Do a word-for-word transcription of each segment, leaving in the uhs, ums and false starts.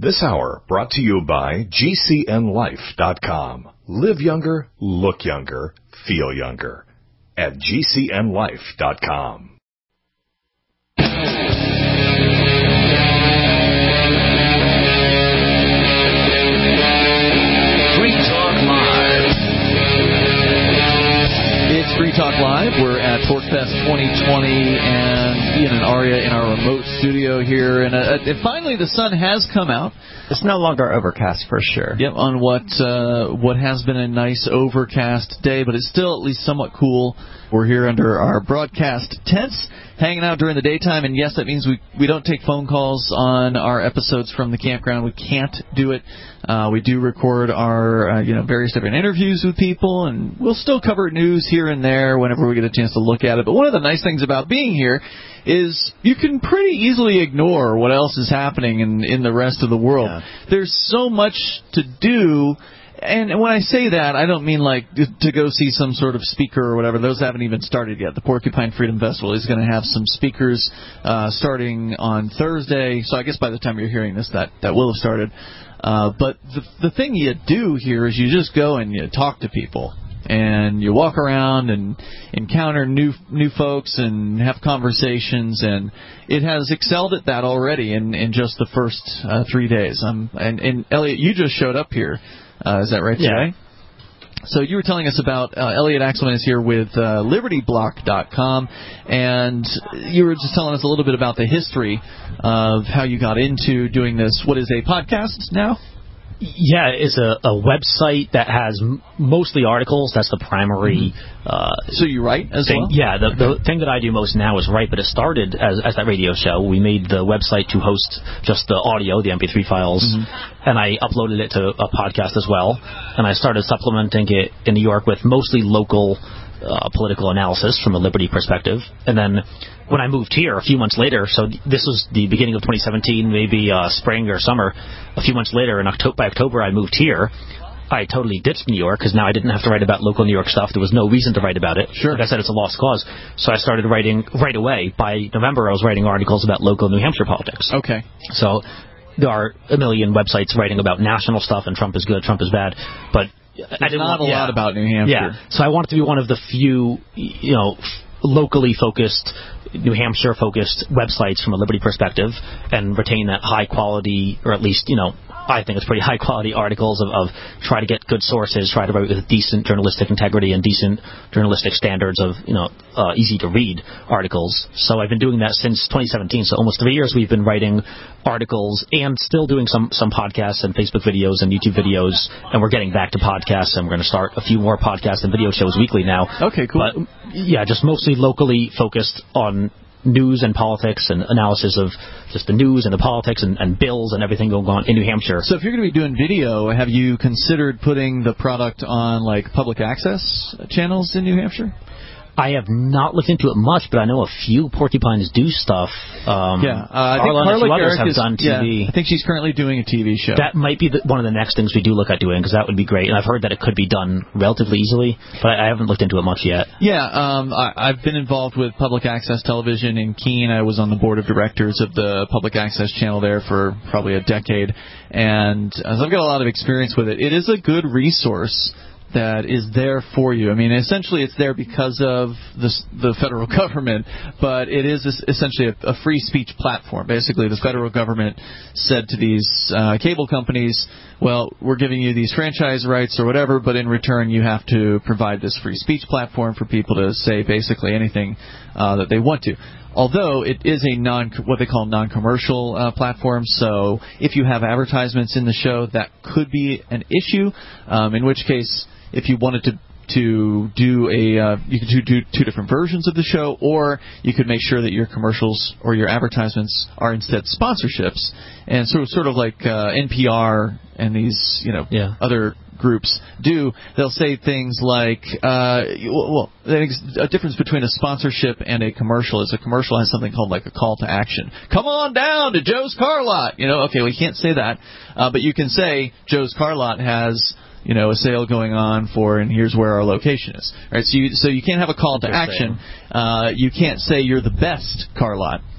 This hour brought to you by G C N life dot com. Live younger, look younger, feel younger at G C N life dot com. Free Talk Live. We're at PorcFest twenty twenty, and Ian and Aria in our remote studio here. And, uh, and finally, the sun has come out. It's no longer overcast for sure. Yep, on what uh, what has been a nice overcast day, but it's still at least somewhat cool. We're here under our broadcast tents, hanging out during the daytime, and yes, that means we we don't take phone calls on our episodes from the campground. We can't do it. Uh, we do record our uh, you know various different interviews with people, and we'll still cover news here and there whenever we get a chance to look at it. But one of the nice things about being here is you can pretty easily ignore what else is happening in in the rest of the world. Yeah. There's so much to do. And when I say that, I don't mean like to go see some sort of speaker or whatever. Those haven't even started yet. The Porcupine Freedom Festival is going to have some speakers uh, starting on Thursday. So I guess by the time you're hearing this, that, that will have started. Uh, but the, the thing you do here is you just go and you talk to people. And you walk around and encounter new new folks and have conversations, and it has excelled at that already in, in just the first uh, three days. Um, and, and Elliot, you just showed up here. Uh, is that right today? Yeah. So you were telling us about uh, Elliot Axelman is here with uh, Liberty Block dot com, and you were just telling us a little bit about the history of how you got into doing this. What is a podcast now? Yeah, it's a, a website that has m- mostly articles. That's the primary. Mm-hmm. Uh, so you write as thing. well? Yeah, the, the thing that I do most now is write, but it started as, as that radio show. We made the website to host just the audio, the M P three files, mm-hmm. and I uploaded it to a podcast as well. And I started supplementing it in New York with mostly local uh, political analysis from a liberty perspective. And then when I moved here a few months later, so this was the beginning of twenty seventeen, maybe uh, spring or summer, a few months later, in October, by October I moved here, I totally ditched New York because now I didn't have to write about local New York stuff. There was no reason to write about it. Sure. Like I said, it's a lost cause. So I started writing right away. By November, I was writing articles about local New Hampshire politics. Okay. So there are a million websites writing about national stuff, and Trump is good, Trump is bad, but There's I didn't not want, a yeah. lot about New Hampshire. Yeah. So I wanted to be one of the few, you know, locally focused, New Hampshire focused websites from a liberty perspective, and retain that high quality, or at least, you know, I think it's pretty high quality articles of, of try to get good sources, try to write with decent journalistic integrity and decent journalistic standards of, you know, uh, easy to read articles. So I've been doing that since twenty seventeen. So almost three years we've been writing articles and still doing some, some podcasts and Facebook videos and YouTube videos. And we're getting back to podcasts, and we're going to start a few more podcasts and video shows weekly now. Okay, cool. But yeah, just mostly locally focused on news and politics and analysis of just the news and the politics and, and bills and everything going on in New Hampshire. So if you're going to be doing video, have you considered putting the product on like public access channels in New Hampshire? I have not looked into it much, but I know a few porcupines do stuff. Um, yeah, uh, I think Carla Carla and a few others Garrick have is, done T V. Yeah, I think she's currently doing a T V show. That might be the, one of the next things we do look at doing, because that would be great. And I've heard that it could be done relatively easily, but I, I haven't looked into it much yet. Yeah, um, I, I've been involved with public access television in Keene. I was on the board of directors of the public access channel there for probably a decade, and uh, so I've got a lot of experience with it. It is a good resource that is there for you. I mean, essentially it's there because of the, the federal government, but it is essentially a, a free speech platform. Basically, the federal government said to these uh, cable companies, well, we're giving you these franchise rights or whatever, but in return you have to provide this free speech platform for people to say basically anything uh, that they want to. Although it is a non, what they call non-commercial uh, platform, so if you have advertisements in the show, that could be an issue. Um, in which case, if you wanted to to do a, uh, you could do, do two different versions of the show, or you could make sure that your commercials or your advertisements are instead sponsorships, and sort of sort of like uh, N P R and these, you know, yeah. other groups do. They'll say things like, uh, well, a difference between a sponsorship and a commercial is a commercial has something called like a call to action. Come on down to Joe's Car Lot. You know, okay, we can't say that, uh, but you can say Joe's Car Lot has, you know, a sale going on for, and here's where our location is. Right? So you, so you can't have a call to action. Uh, you can't say you're the best car lot.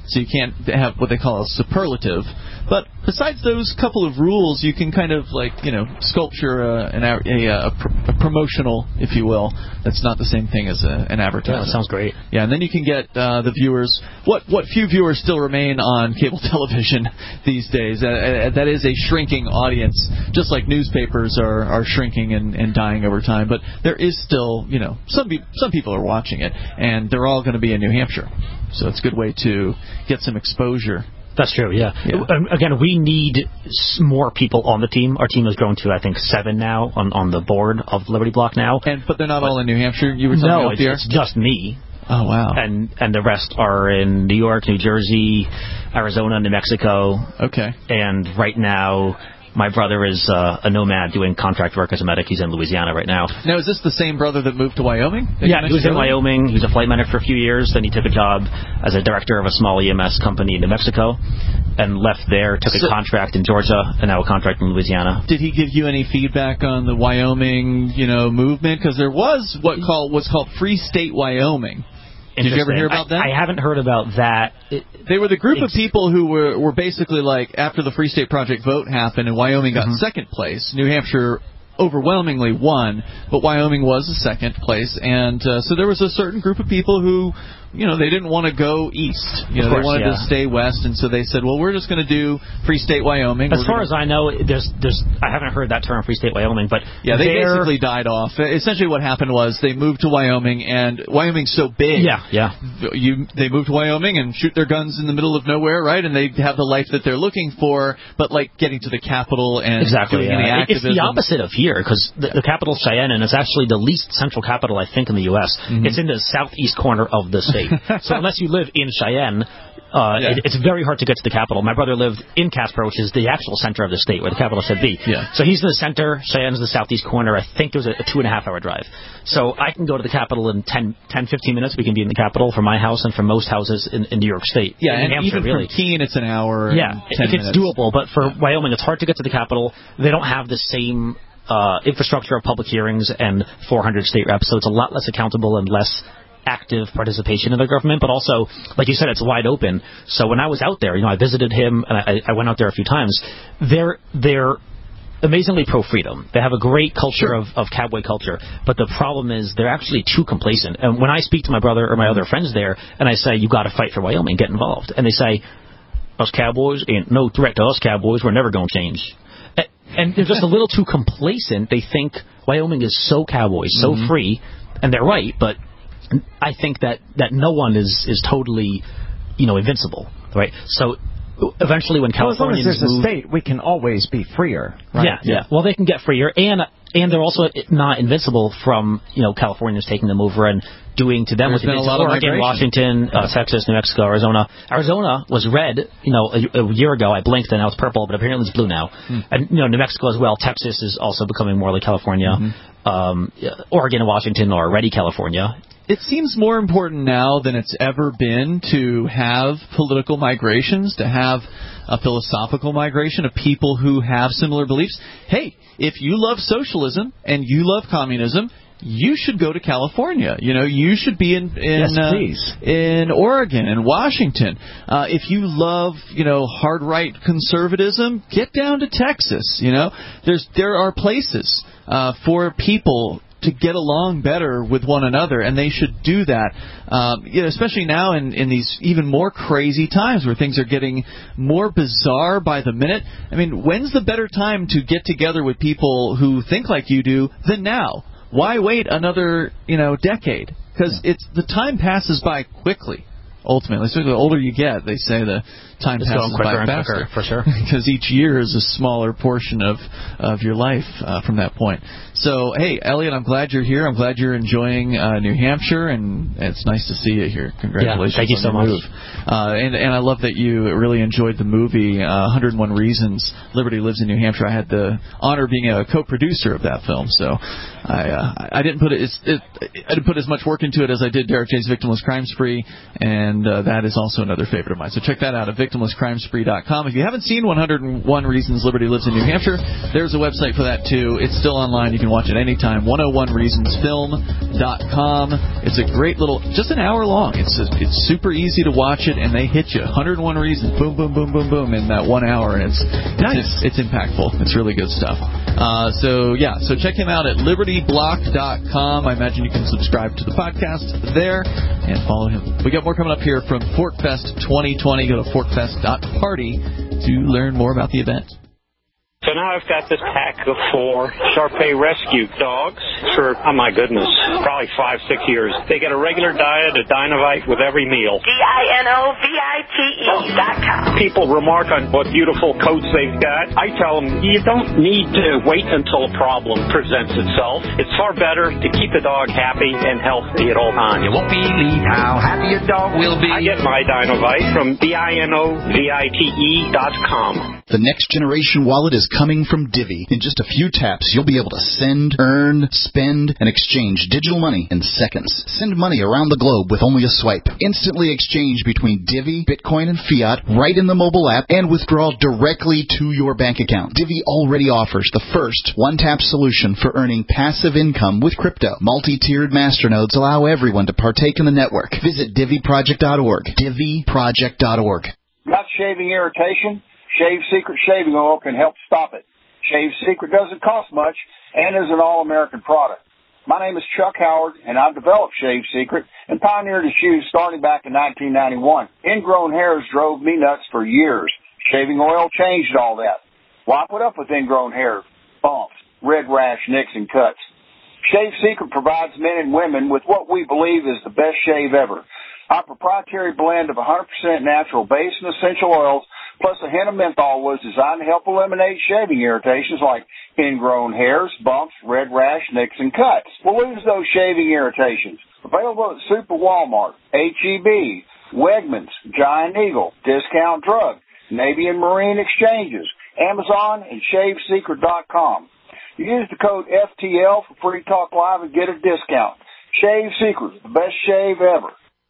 so you can't have what they call a superlative. But besides those couple of rules, you can kind of like you know sculpture a, an, a, a, a promotional, if you will. That's not the same thing as a, an advertisement. Yeah, that sounds great. Yeah, and then you can get uh, the viewers. What what few viewers still remain on cable television these days? Uh, that is a shrinking audience, just like newspapers are, are shrinking and, and dying over time. But there is still, you know, some be- some people are watching it, and they're all going to be in New Hampshire, so it's a good way to get some exposure. That's true, yeah. yeah. Um, again, we need s- more people on the team. Our team has grown to, I think, seven now on, on the board of Liberty Block now. And But they're not but, all in New Hampshire? You were telling no, me it's, it's just me. Oh, wow. And and the rest are in New York, New Jersey, Arizona, New Mexico. Okay. And right now, my brother is uh, a nomad doing contract work as a medic. He's in Louisiana right now. Now, is this the same brother that moved to Wyoming? Yeah, he was in Wyoming. He was a flight medic for a few years. Then he took a job as a director of a small E M S company in New Mexico and left there, took so, a contract in Georgia, and now a contract in Louisiana. Did he give you any feedback on the Wyoming, you know, movement? Because there was what called what's called Free State Wyoming. Did you ever hear about that? I, I haven't heard about that. It, they were the group of people who were, were basically like, after the Free State Project vote happened and Wyoming got mm-hmm. second place, New Hampshire overwhelmingly won, but Wyoming was the second place. And uh, so there was a certain group of people who, you know, they didn't want to go east. You know, course, they wanted yeah. to stay west, and so they said, well, we're just going to do Free State Wyoming. As we're far gonna... as I know, there's, there's, I haven't heard that term, Free State Wyoming, but yeah, they basically died off. Essentially, what happened was they moved to Wyoming, and Wyoming's so big. Yeah, yeah. You, they move to Wyoming and shoot their guns in the middle of nowhere, right? And they have the life that they're looking for, but like getting to the capital and exactly, doing yeah. any activism. It's the opposite of here, because the, the capital Cheyenne, and it's actually the least central capital, I think, in the U S Mm-hmm. It's in the southeast corner of the state. So unless you live in Cheyenne, uh, yeah. it, it's very hard to get to the capital. My brother lived in Casper, which is the actual center of the state, where the capital should be. Yeah. So he's in the center, Cheyenne's the southeast corner. I think it was a, a two and a half hour drive. So I can go to the capital in ten, ten, fifteen minutes. We can be in the capital from my house and from most houses in, in New York State. Yeah, in and New Hampshire, even really. from Keene, it's an hour. Yeah, and ten if it's minutes. doable. But for yeah. Wyoming, it's hard to get to the capital. They don't have the same uh, infrastructure of public hearings and four hundred state reps, so it's a lot less accountable and less active participation in the government, but also, like you said, it's wide open. So when I was out there, you know, I visited him, and I, I went out there a few times. They're they're amazingly pro-freedom. They have a great culture sure. of, of cowboy culture, but the problem is they're actually too complacent. And when I speak to my brother or my other friends there, and I say, you got to fight for Wyoming, get involved, and they say, us cowboys ain't no threat to us cowboys, we're never going to change. And they're just a little too complacent. They think Wyoming is so cowboy, so mm-hmm. free, and they're right, but I think that, that no one is, is totally, you know, invincible, right? So eventually when Californians well, as long as there's move, a state, we can always be freer, right? Yeah, yeah. Well, they can get freer, and and they're also not invincible from, you know, Californians taking them over and doing to them There's what they did to Oregon, Washington, uh, Texas, New Mexico, Arizona. Arizona was red, you know, a, a year ago. I blinked and now it's purple, but apparently it's blue now. Mm. And, you know, New Mexico as well. Texas is also becoming more like California. Mm-hmm. Um, Oregon and Washington are already California. It seems more important now than it's ever been to have political migrations, to have a philosophical migration of people who have similar beliefs. Hey, if you love socialism and you love communism, you should go to California. You know, you should be in in, yes, uh, please. in Oregon and Washington. Uh, if you love, you know, hard right conservatism, get down to Texas. You know, there's there are places uh, for people to get along better with one another, and they should do that. Um, you know, especially now in, in these even more crazy times where things are getting more bizarre by the minute. I mean, when's the better time to get together with people who think like you do than now? Why wait another, you know, decade? Because yeah. it's the time passes by quickly. Ultimately, so the older you get, they say the time it's passes by faster, quicker, for sure. Because each year is a smaller portion of of your life uh, from that point. So, hey, Elliot, I'm glad you're here. I'm glad you're enjoying uh, New Hampshire, and it's nice to see you here. Congratulations! Yeah, thank you so much. Move. Uh, and and I love that you really enjoyed the movie uh, one hundred one Reasons Liberty Lives in New Hampshire. I had the honor of being a co-producer of that film, so I uh, I didn't put it, it's, it I didn't put as much work into it as I did Derek J's Victimless Crime Spree, and uh, that is also another favorite of mine. So check that out at victimless crime spree dot com. If you haven't seen one oh one Reasons Liberty Lives in New Hampshire, there's a website for that, too. It's still online. You can watch it anytime. one oh one reasons film dot com. It's a great little, just an hour long. It's a, it's super easy to watch it, and they hit you. one oh one Reasons, boom, boom, boom, boom, boom, in that one hour. And it's, nice. it's, it's impactful. It's really good stuff. Uh, so, yeah, so check him out at liberty block dot com. I imagine you can subscribe to the podcast there and follow him. We got more coming up here from ForkFest twenty twenty. Go to forkfest dot party to learn more about the event. So now I've got this pack of four Shar-Pei rescue dogs for, oh my goodness, probably five, six years. They get a regular diet of Dinovite with every meal. D I N O V I T E dot com. People remark on what beautiful coats they've got. I tell them, you don't need to wait until a problem presents itself. It's far better to keep the dog happy and healthy at all times. You won't believe how happy your dog will be. I get my Dinovite from D I N O V I T E dot com. The next generation wallet is coming from Divvy. In just a few taps, you'll be able to send, earn, spend, and exchange digital money in seconds. Send money around the globe with only a swipe. Instantly exchange between Divvy, Bitcoin, and fiat right in the mobile app and withdraw directly to your bank account. Divvy already offers the first one-tap solution for earning passive income with crypto. Multi-tiered masternodes allow everyone to partake in the network. Visit divvy project dot org. divvy project dot org. Got shaving irritation? Shave Secret shaving oil can help stop it. Shave Secret doesn't cost much and is an all-American product. My name is Chuck Howard, and I've developed Shave Secret and pioneered its use starting back in nineteen ninety-one. Ingrown hairs drove me nuts for years. Shaving oil changed all that. Why put up with ingrown hair, bumps, red rash, nicks, and cuts? Shave Secret provides men and women with what we believe is the best shave ever. Our proprietary blend of one hundred percent natural base and essential oils plus a hint of menthol was designed to help eliminate shaving irritations like ingrown hairs, bumps, red rash, nicks, and cuts. We'll lose those shaving irritations. Available at Super Walmart, H E B, Wegmans, Giant Eagle, Discount Drug, Navy and Marine Exchanges, Amazon, and shave secret dot com. Use the code F T L for Free Talk Live and get a discount. Shave Secret, the best shave ever.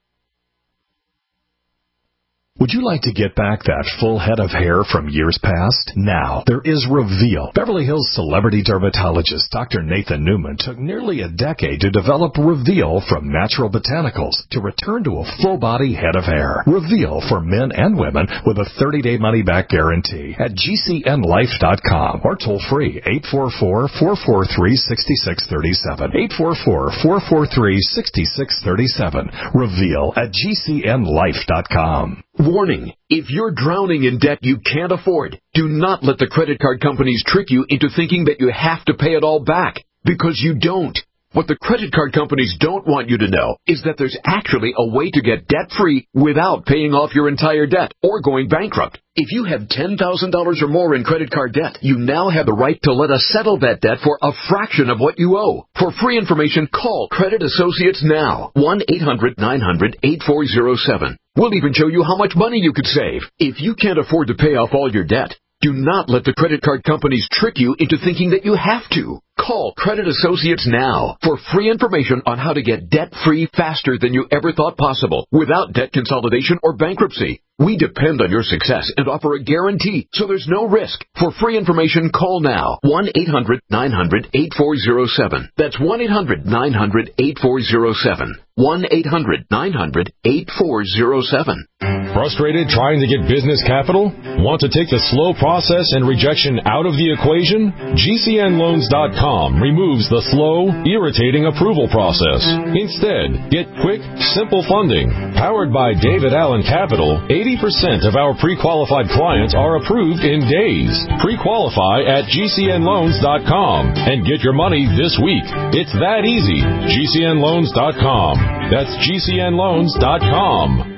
Would you like to get back that full head of hair from years past? Now, there is Reveal. Beverly Hills celebrity dermatologist Doctor Nathan Newman took nearly a decade to develop Reveal from natural botanicals to return to a full-body head of hair. Reveal for men and women with a thirty-day money-back guarantee at G C N life dot com or toll-free eight four four, four four three, six six three seven. eight four four, four four three, six six three seven. Reveal at G C N life dot com. Warning, if you're drowning in debt you can't afford, do not let the credit card companies trick you into thinking that you have to pay it all back, because you don't. What the credit card companies don't want you to know is that there's actually a way to get debt-free without paying off your entire debt or going bankrupt. If you have ten thousand dollars or more in credit card debt, you now have the right to let us settle that debt for a fraction of what you owe. For free information, call Credit Associates now, one eight hundred nine hundred eight four zero seven. We'll even show you how much money you could save. If you can't afford to pay off all your debt, do not let the credit card companies trick you into thinking that you have to. Call Credit Associates now for free information on how to get debt-free faster than you ever thought possible without debt consolidation or bankruptcy. We depend on your success and offer a guarantee, so there's no risk. For free information, call now, one eight hundred nine hundred eight four zero seven. That's one eight hundred nine hundred eight four zero seven. one eight hundred nine hundred eight four zero seven. Frustrated trying to get business capital? Want to take the slow process and rejection out of the equation? G C N loans dot com removes the slow, irritating approval process. Instead, get quick, simple funding. Powered by David Allen Capital, eighty percent of our pre-qualified clients are approved in days. Pre-qualify at G C N loans dot com and get your money this week. It's that easy. G C N loans dot com. That's G C N loans dot com.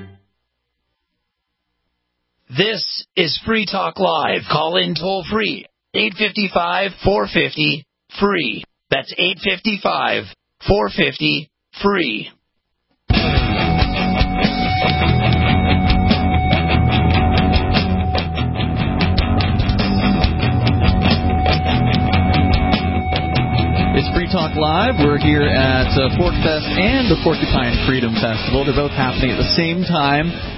This is Free Talk Live. Call in toll free. eight five five, four five zero, free. That's eight five five, four five zero, free. It's Free Talk Live. We're here at uh, ForkFest and the Porcupine Freedom Festival. They're both happening at the same time.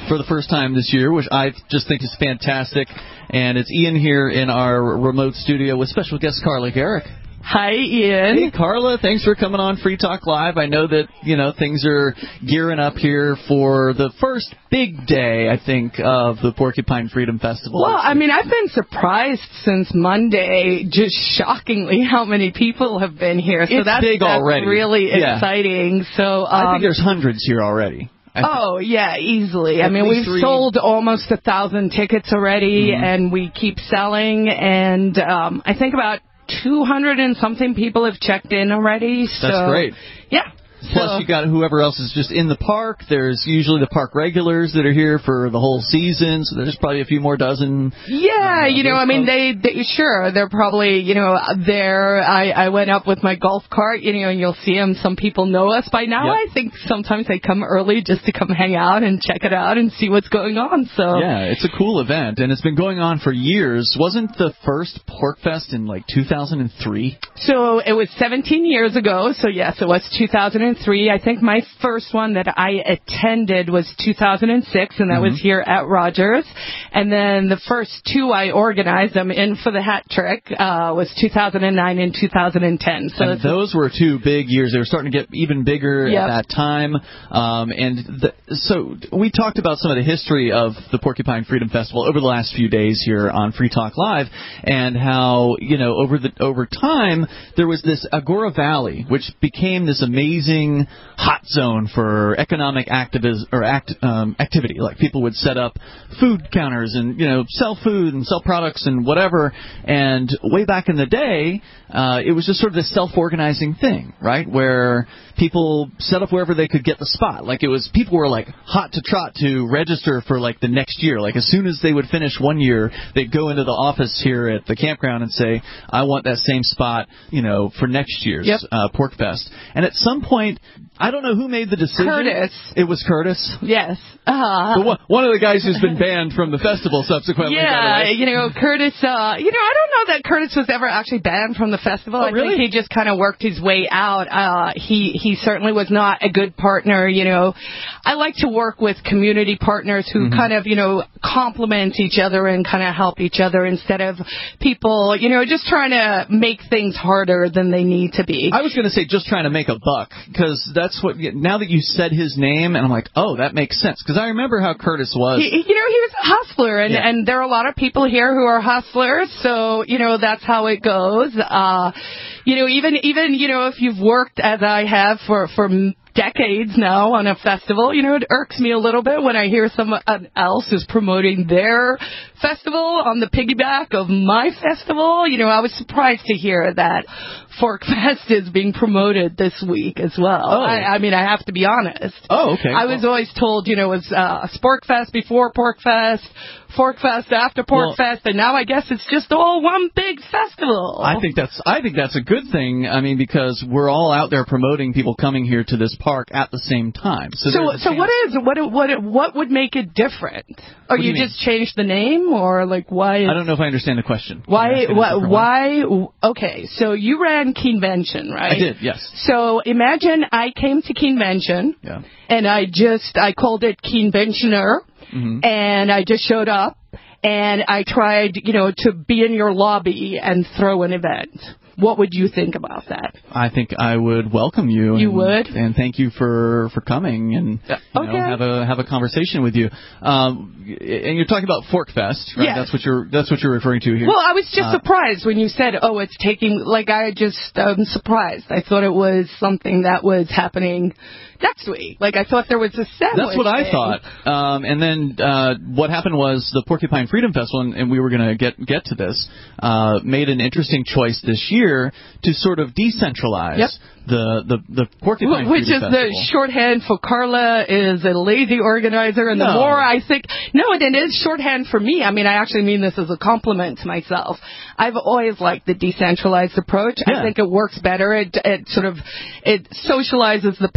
for the first time this year, which I just think is fantastic. And it's Ian here in our remote studio with special guest Carla Garrick. Hi, Ian. Hey, Carla. Thanks for coming on Free Talk Live. I know that, you know, things are gearing up here for the first big day, I think, of the Porcupine Freedom Festival. Well, I mean, I've been surprised since Monday, just shockingly, how many people have been here. So it's that's, big that's already. really yeah. exciting. So um, I think there's hundreds here already. Oh, yeah, easily. I mean, we've three. sold almost a thousand tickets already, mm-hmm. and we keep selling. And um, I think about two hundred and something people have checked in already. So, that's great. Yeah. Plus, so, you got whoever else is just in the park. There's usually the park regulars that are here for the whole season, so there's probably a few more dozen. Yeah, uh, you know, I mean, they, they, sure, they're probably, you know, there. I, I went up with my golf cart, you know, and you'll see them. Some people know us by now. Yep. I think sometimes they come early just to come hang out and check it out and see what's going on. So yeah, it's a cool event, and it's been going on for years. Wasn't the first Pork Fest in, like, two thousand three? So it was seventeen years ago, so yes, it was two thousand three. I think my first one that I attended was two thousand six, and that mm-hmm. was here at Rogers. And then the first two I organized, them in for the hat trick, uh, was two thousand nine and two thousand ten. So and those were two big years. They were starting to get even bigger yep. at that time. Um, and the, so we talked about some of the history of the Porcupine Freedom Festival over the last few days here on Free Talk Live, and how, you know, over the over time there was this Agora Valley, which became this amazing hot zone for economic activism or act, um, activity. Like, people would set up food counters and, you know, sell food and sell products and whatever. And way back in the day, uh, it was just sort of this self-organizing thing, right? Where people set up wherever they could get the spot. Like, it was, people were like hot to trot to register for like the next year. Like, as soon as they would finish one year, they'd go into the office here at the campground and say, I want that same spot, you know, for next year's yep. uh, Pork Fest. And at some point, I don't know who made the decision. Curtis. It was Curtis? Yes. Uh, one, one of the guys who's been banned from the festival subsequently. Yeah, you know, Curtis, uh, you know, I don't know that Curtis was ever actually banned from the festival. Oh, I really? think he just kind of worked his way out. Uh, he, he certainly was not a good partner, you know. I like to work with community partners who mm-hmm. kind of, you know, complement each other and kind of help each other instead of people, you know, just trying to make things harder than they need to be. I was going to say just trying to make a buck, because that's what, now that you said his name, and I'm like, oh, that makes sense, because I remember how Curtis was. He, you know, he was a hustler, and, yeah. and there are a lot of people here who are hustlers, so, you know, that's how it goes. Uh, you know, even, even, you know, if you've worked, as I have, for, for decades now on a festival, you know, it irks me a little bit when I hear someone else is promoting their festival on the piggyback of my festival. You know, I was surprised to hear that Fork Fest is being promoted this week as well. Oh. I, I mean, I have to be honest. Oh, okay. I was well. always told, you know, it was uh, Spork Fest before Pork Fest, Fork Fest after Pork well, Fest, and now I guess it's just all one big festival. I think that's I think that's a good thing. I mean, because we're all out there promoting people coming here to this park at the same time. So, so, so what is what what what would make it different? Or you, you just changed the name, or like why? I don't know if I understand the question. Why? Why? why okay, so you ran Keenvention, right? I did, yes. So imagine I came to Keenvention, yeah. and I just I called it Keenventioner. Mm-hmm. And I just showed up, and I tried, you know, to be in your lobby and throw an event. What would you think about that? I think I would welcome you. You and, would? And thank you for, for coming and you okay. know, have a have a conversation with you. Um, and you're talking about Fork Fest, right? Yes. That's what you're that's what you're referring to here. Well, I was just uh, surprised when you said, "Oh, it's taking." Like, I just um surprised. I thought it was something that was happening next week. Like, I thought there was a sandwich. That's what I thing. thought. Um, and then uh, what happened was the Porcupine Freedom Festival, and, and we were going to get get to this, uh, made an interesting choice this year to sort of decentralize yep. the, the, the Porcupine Which Freedom is Festival. the shorthand for Carla is a lazy organizer, and no. the more I think, no, and it is shorthand for me. I mean, I actually mean this as a compliment to myself. I've always liked the decentralized approach. Yeah. I think it works better. It, it sort of, it socializes the pains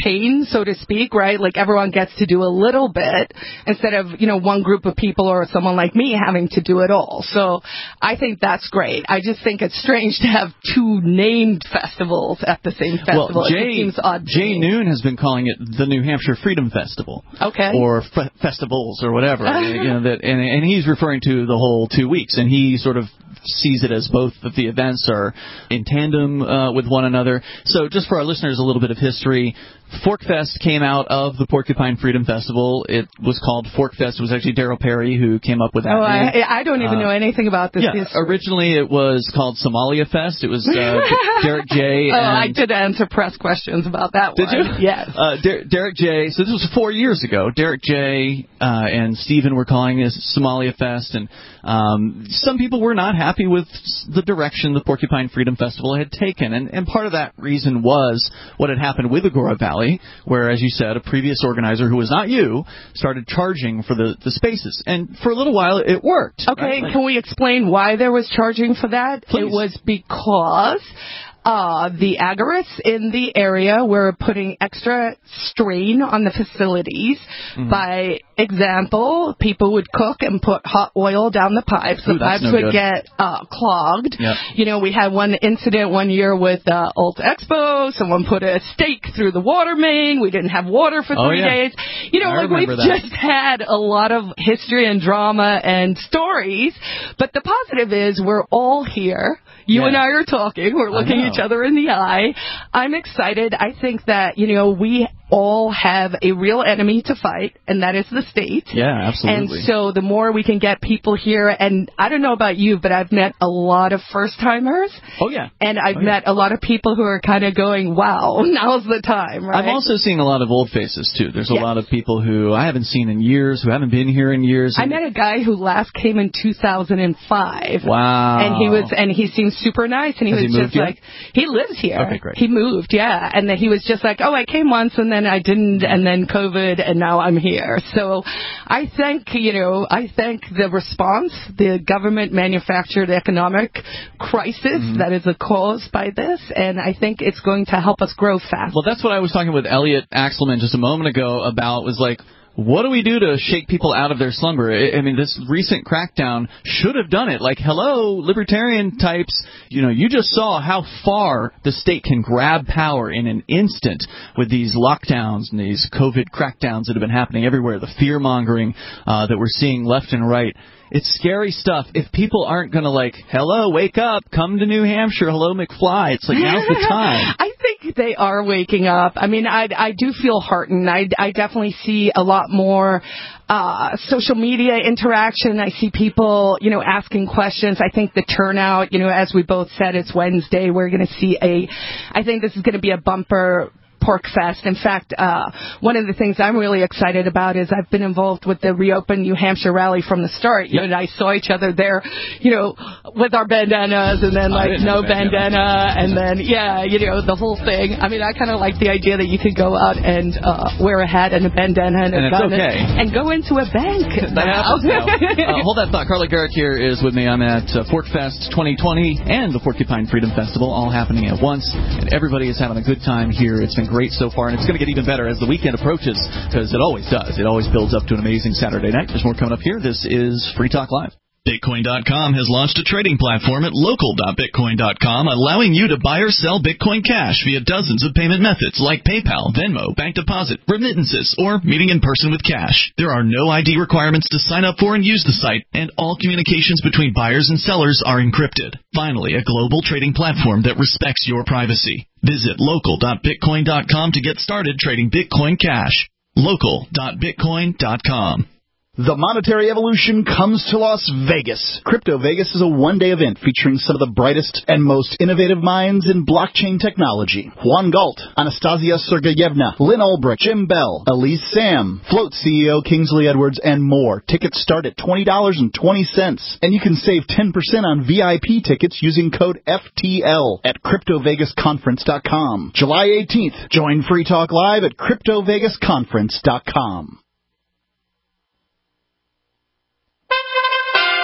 so to speak, right? Like everyone gets to do a little bit instead of, you know, one group of people or someone like me having to do it all. So I think that's great. I just think it's strange to have two named festivals at the same festival. Well, Jay, it seems odd. Jay Noon has been calling it the New Hampshire Freedom Festival. Okay. Or fe- festivals or whatever. you know, that, and, and he's referring to the whole two weeks. And he sort of sees it as both of the events are in tandem uh, with one another. So just for our listeners, a little bit of history. Forkfest came out of the Porcupine Freedom Festival. It was called Forkfest. It was actually Daryl Perry who came up with that oh, name. I, I don't even uh, know anything about this. Yeah, history. Originally it was called Somalia Fest. It was uh, Derek J. Oh, and I did answer press questions about that did one. Did you? Yes. Uh, Der- Derek J. So this was four years ago. Derek J. Uh, and Stephen were calling it Somalia Fest, and um, some people were not happy with the direction the Porcupine Freedom Festival had taken, and, and part of that reason was what had happened with Agora Valley, where, as you said, a previous organizer who was not you started charging for the, the spaces. And for a little while, it worked. Okay, right? like, can we explain why there was charging for that? Please. It was because uh, the agorists in the area were putting extra strain on the facilities. Mm-hmm. By example, people would cook and put hot oil down the pipes. The Ooh, pipes no would good. get uh, clogged. Yep. You know, we had one incident one year with uh, Alt Expo. Someone put a stake through the water main. We didn't have water for oh, three yeah. days. You know, I like we've that. just had a lot of history and drama and stories. But the positive is we're all here. You yeah. and I are talking. We're looking each other in the eye. I'm excited. I think that, you know, we all have a real enemy to fight, and that is the state. Yeah, absolutely. And so the more we can get people here, and I don't know about you, but I've met a lot of first-timers. Oh, yeah. And I've oh, met yeah. a lot of people who are kind of going, wow, now's the time, right? I'm also seeing a lot of old faces, too. There's a yes. lot of people who I haven't seen in years, who haven't been here in years. I met a guy who last came in two thousand five. Wow. And he was, and he seemed super nice, and he Has was he moved just yet? like, he lives here. Okay, great. He moved, yeah. And then he was just like, oh, I came once, and then I didn't, and then COVID, and now I'm here. So I think, you know, I think the response, the government manufactured economic crisis mm-hmm. that is a cause by this, and I think it's going to help us grow fast. Well, that's what I was talking with Elliot Axelman just a moment ago about, was like, what do we do to shake people out of their slumber? I mean, this recent crackdown should have done it. Like, hello, libertarian types, you know, you just saw how far the state can grab power in an instant with these lockdowns and these COVID crackdowns that have been happening everywhere, the fear-mongering uh, that we're seeing left and right. It's scary stuff. If people aren't going to, like, hello, wake up, come to New Hampshire, hello, McFly, it's like, now's the time. I think they are waking up. I mean, I, I do feel heartened. I, I definitely see a lot more uh, social media interaction. I see people, you know, asking questions. I think the turnout, you know, as we both said, it's Wednesday. We're going to see a, I think this is going to be a bumper Pork Fest. In fact, uh, one of the things I'm really excited about is I've been involved with the Reopen New Hampshire rally from the start. You yep. know, and I saw each other there, you know, with our bandanas, and then like no bandana, bandana, and then yeah, you know, the whole thing. I mean, I kind of like the idea that you could go out and uh, wear a hat and a bandana and, and a gun okay. and, and go into a bank. That happens now. uh, hold that thought. Carla Garrick here is with me. I'm at uh, Pork Fest twenty twenty and the Porcupine Freedom Festival, all happening at once, and everybody is having a good time here. It's been great so far, and it's going to get even better as the weekend approaches, because it always does. It always builds up to an amazing Saturday night. There's more coming up here. This is Free Talk Live. Bitcoin dot com has launched a trading platform at local dot bitcoin dot com, allowing you to buy or sell Bitcoin Cash via dozens of payment methods like PayPal, Venmo, bank deposit, remittances, or meeting in person with cash. There are no I D requirements to sign up for and use the site, and all communications between buyers and sellers are encrypted. Finally, a global trading platform that respects your privacy. Visit local dot bitcoin dot com to get started trading Bitcoin Cash. local dot bitcoin dot com. The Monetary Evolution comes to Las Vegas. Crypto Vegas is a one-day event featuring some of the brightest and most innovative minds in blockchain technology. Juan Galt, Anastasia Sergeyevna, Lynn Ulbrich, Jim Bell, Elise Sam, Float C E O Kingsley Edwards, and more. Tickets start at twenty dollars and twenty cents, and you can save ten percent on V I P tickets using code F T L at crypto vegas conference dot com. July eighteenth, join Free Talk Live at crypto vegas conference dot com.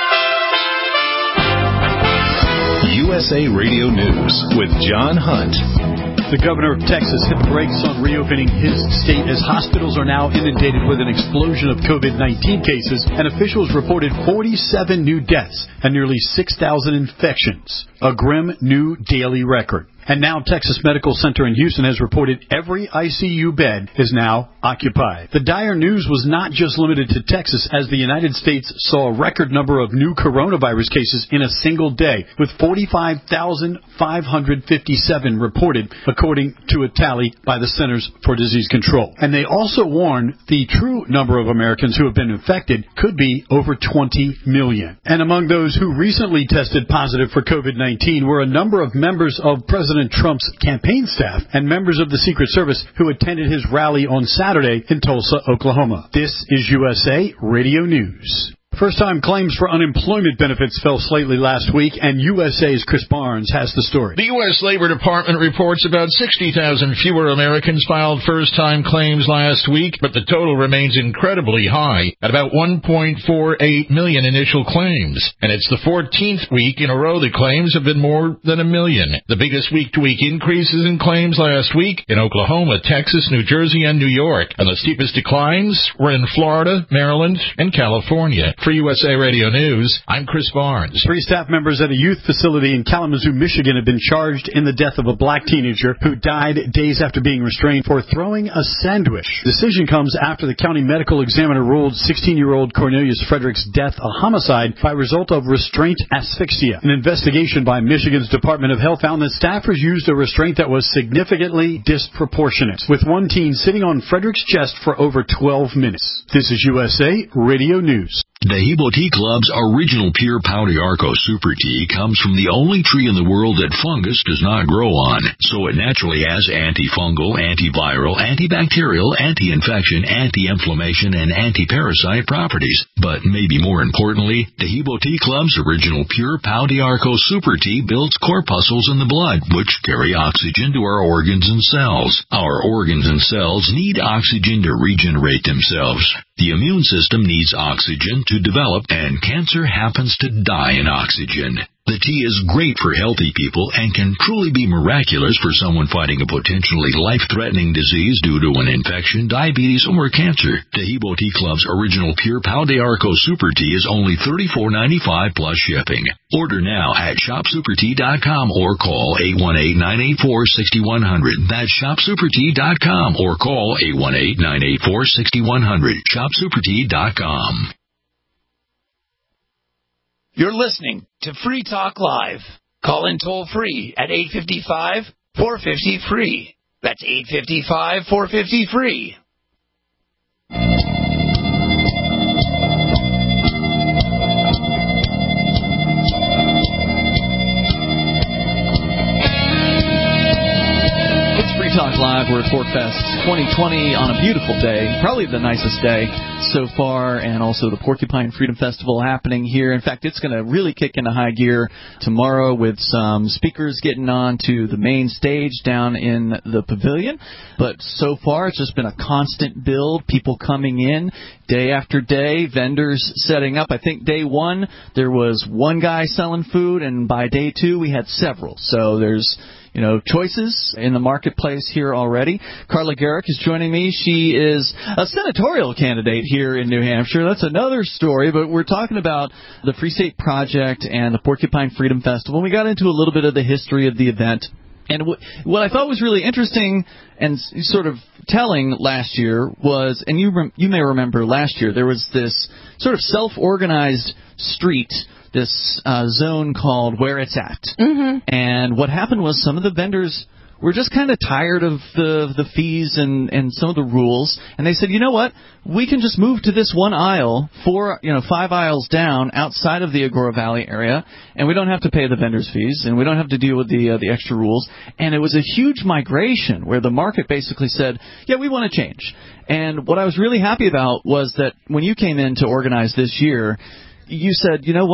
U S A Radio News with John Hunt. The governor of Texas hit the brakes on reopening his state as hospitals are now inundated with an explosion of COVID nineteen cases, and officials reported forty-seven new deaths and nearly six thousand infections, a grim new daily record. And now Texas Medical Center in Houston has reported every I C U bed is now occupied. The dire news was not just limited to Texas, as the United States saw a record number of new coronavirus cases in a single day, with forty-five thousand five hundred fifty-seven reported, according to a tally by the Centers for Disease Control. And they also warned the true number of Americans who have been infected could be over twenty million. And among those who recently tested positive for COVID nineteen were a number of members of President Trump's campaign staff and members of the Secret Service who attended his rally on Saturday in Tulsa, Oklahoma. This is U S A Radio News. First-time claims for unemployment benefits fell slightly last week, and U S A's Chris Barnes has the story. The U S Labor Department reports about sixty thousand fewer Americans filed first-time claims last week, but the total remains incredibly high at about one point four eight million initial claims. And it's the fourteenth week in a row that claims have been more than a million. The biggest week-to-week increases in claims last week in Oklahoma, Texas, New Jersey, and New York. And the steepest declines were in Florida, Maryland, and California. For U S A Radio News, I'm Chris Barnes. Three staff members at a youth facility in Kalamazoo, Michigan have been charged in the death of a black teenager who died days after being restrained for throwing a sandwich. The decision comes after the county medical examiner ruled sixteen-year-old Cornelius Frederick's death a homicide by result of restraint asphyxia. An investigation by Michigan's Department of Health found that staffers used a restraint that was significantly disproportionate, with one teen sitting on Frederick's chest for over twelve minutes. This is U S A Radio News. Dehibo Tea Club's original pure Pau d'Arco Super Tea comes from the only tree in the world that fungus does not grow on, so it naturally has antifungal, antiviral, antibacterial, anti-infection, anti-inflammation, and anti-parasite properties. But maybe more importantly, Dehibo Tea Club's original pure Pau d'Arco Super Tea builds corpuscles in the blood, which carry oxygen to our organs and cells. Our organs and cells need oxygen to regenerate themselves. The immune system needs oxygen to develop, and cancer happens to die in oxygen. The tea is great for healthy people and can truly be miraculous for someone fighting a potentially life-threatening disease due to an infection, diabetes, or cancer. Dehibo Tea Club's original pure Pau d'Arco Super Tea is only thirty-four ninety-five plus shipping. Order now at shop super tea dot com or call eight one eight, nine eight four, six one zero zero. That's shop super tea dot com or call eight one eight, nine eight four, six one zero zero. shop super tea dot com. You're listening to Free Talk Live. Call in toll free at eight five five, four five zero, free. That's eight five five, four five zero, free. Talk Live. We're at PorcFest twenty twenty on a beautiful day, probably the nicest day so far, and also the Porcupine Freedom Festival happening here. In fact, it's going to really kick into high gear tomorrow with some speakers getting on to the main stage down in the pavilion. But so far, it's just been a constant build, people coming in day after day, vendors setting up. I think day one, there was one guy selling food, and by day two, we had several. So there's You know, choices in the marketplace here already. Carla Garrick is joining me. She is a senatorial candidate here in New Hampshire. That's another story, but we're talking about the Free State Project and the Porcupine Freedom Festival. We got into a little bit of the history of the event. And what I thought was really interesting and sort of telling last year was, and you you may remember last year, there was this sort of self-organized street, this uh, zone called Where It's At. Mm-hmm. And what happened was some of the vendors were just kind of tired of the the fees and, and some of the rules, and they said, you know what, we can just move to this one aisle, four, you know, five aisles down outside of the Agora Valley area, and we don't have to pay the vendors' fees, and we don't have to deal with the uh, the extra rules. And it was a huge migration where the market basically said, yeah, we want to change. And what I was really happy about was that when you came in to organize this year, you said, you know what,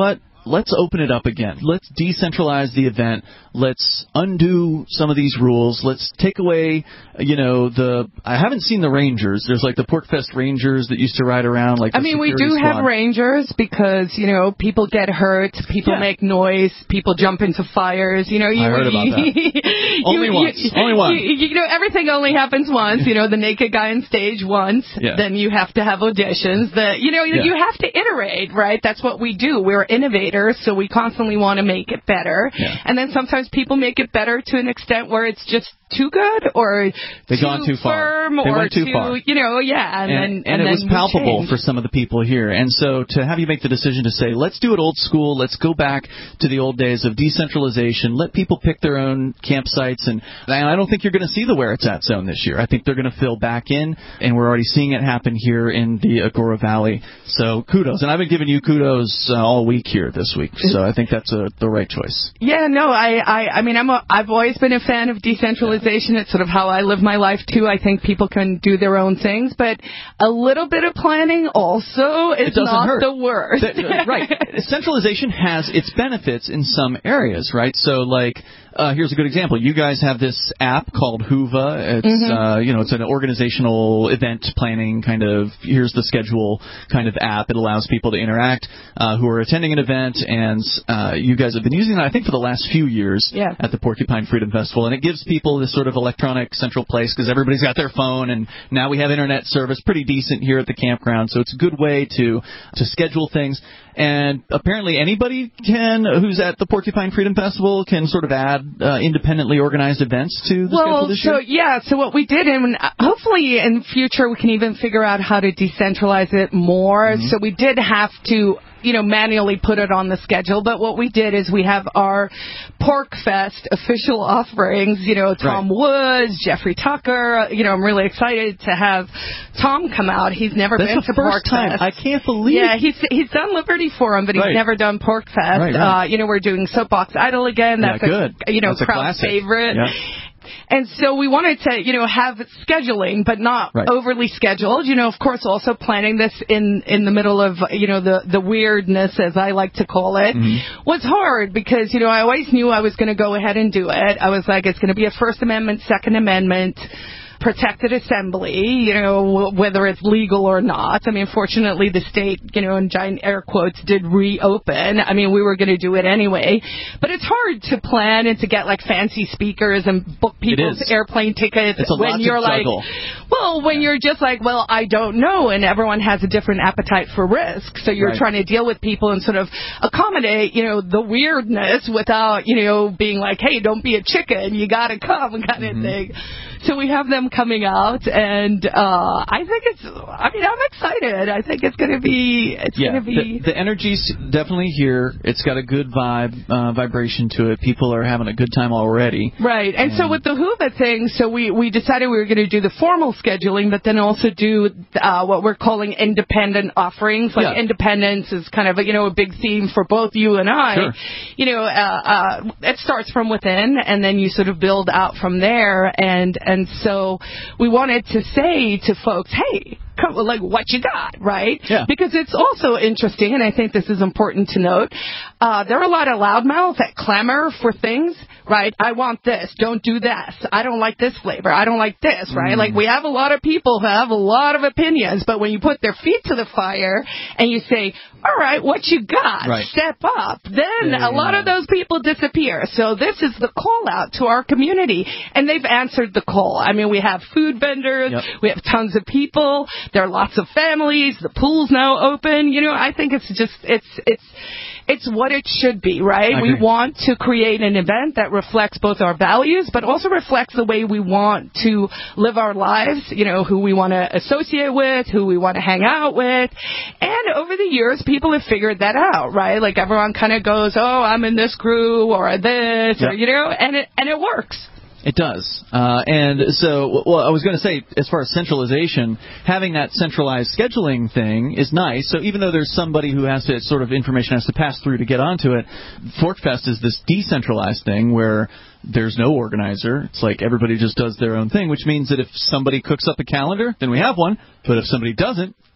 let's open it up again. Let's decentralize the event. Let's undo some of these rules. Let's take away, you know, the, I haven't seen the Rangers. There's like the PorcFest Rangers that used to ride around like the I mean, we do squad. have Rangers because, you know, people get hurt, people yeah. make noise, people jump into fires, you know. You, I heard about you, that. you, only you, once. You, only once. You, you know, everything only happens once. You know, the naked guy on stage once. Yeah. Then you have to have auditions. The, you know, yeah. you have to iterate, right? That's what we do. We're innovators, so we constantly want to make it better. Yeah. And then sometimes people make it better to an extent where it's just too good or They've too gone too far. firm they or went too, too, far. you know, yeah. And, and, then, and, and it then was palpable change. for some of the people here. And so to have you make the decision to say, let's do it old school, let's go back to the old days of decentralization, let people pick their own campsites. And I don't think you're going to see the Where It's At zone this year. I think they're going to fill back in, and we're already seeing it happen here in the Agora Valley. So kudos. And I've been giving you kudos uh, all week here this week. So I think that's a, the right choice. Yeah, no, I, I, I mean, I'm a, I've always been a fan of decentralization. It's sort of how I live my life, too. I think people can do their own things, but a little bit of planning also is not hurt. the worst. The, right. Centralization has its benefits in some areas, right? So, like, uh, here's a good example. You guys have this app called Whova. It's, mm-hmm. uh, you know, it's an organizational event planning kind of, here's the schedule kind of app. It allows people to interact uh, who are attending an event, and uh, you guys have been using that, I think, for the last few years yeah. at the Porcupine Freedom Festival, and it gives people this sort of electronic central place because everybody's got their phone, and now we have internet service pretty decent here at the campground, so it's a good way to to schedule things. And apparently anybody can, who's at the Porcupine Freedom Festival, can sort of add uh, independently organized events to the well, schedule this so, year? Yeah, so what we did, and hopefully in future we can even figure out how to decentralize it more. Mm-hmm. So we did have to, you know, manually put it on the schedule. But what we did is we have our PorcFest official offerings, you know, Tom right. Woods, Jeffrey Tucker. You know, I'm really excited to have Tom come out. He's never That's been the to first PorcFest. time. I can't believe Yeah, he's he's done Liberty Forum, but he's right. never done PorcFest. Right, right. Uh, you know, we're doing Soapbox Idol again. That's yeah, good. a, you know, That's crowd a classic. favorite. Yeah. And so we wanted to, you know, have scheduling, but not right. overly scheduled. You know, of course, also planning this in, in the middle of, you know, the, the weirdness, as I like to call it, mm-hmm. was hard because, you know, I always knew I was going to go ahead and do it. I was like, it's going to be a First Amendment, Second Amendment, protected assembly, you know, whether it's legal or not. I mean, fortunately, the state, you know, in giant air quotes, did reopen. I mean, we were going to do it anyway. But it's hard to plan and to get, like, fancy speakers and book people's airplane tickets it's a when lot you're to like, juggle. well, when you're just like, well, I don't know, and everyone has a different appetite for risk. So you're right. trying to deal with people and sort of accommodate, you know, the weirdness without, you know, being like, hey, don't be a chicken, you got to come kind mm-hmm. of thing. So we have them coming out, and uh, I think it's, I mean, I'm excited. I think it's going to be, it's yeah, going to be. The, the energy's definitely here. It's got a good vibe, uh, vibration to it. People are having a good time already. Right. And, and so with the Whova thing, so we, we decided we were going to do the formal scheduling, but then also do uh, what we're calling independent offerings. Like yeah. independence is kind of, a, you know, a big theme for both you and I. Sure. You know, uh, uh, it starts from within, and then you sort of build out from there. And, and so we wanted to say to folks, hey, come, like, what you got, right? Yeah. Because it's also interesting, and I think this is important to note, uh, there are a lot of loudmouths that clamor for things, right? I want this. Don't do this. I don't like this flavor. I don't like this, right? Mm. Like, we have a lot of people who have a lot of opinions, but when you put their feet to the fire and you say, all right, what you got? Right. Step up. Then yeah, a lot yeah. of those people disappear. So this is the call out to our community, and they've answered the call. I mean, we have food vendors. Yep. We have tons of people. There are lots of families. The pool's now open. You know, I think it's just, it's, it's, it's what it should be, right? We want to create an event that reflects both our values, but also reflects the way we want to live our lives, you know, who we want to associate with, who we want to hang out with. And over the years, people have figured that out, right? Like, everyone kind of goes, oh, I'm in this crew or this, yep. or, you know, and it, and it works. It does. Uh, and so, well, I was going to say, as far as centralization, having that centralized scheduling thing is nice. So even though there's somebody who has to, sort of information has to pass through to get onto it, ForkFest is this decentralized thing where there's no organizer. It's like everybody just does their own thing, which means that if somebody cooks up a calendar, then we have one. But if somebody doesn't,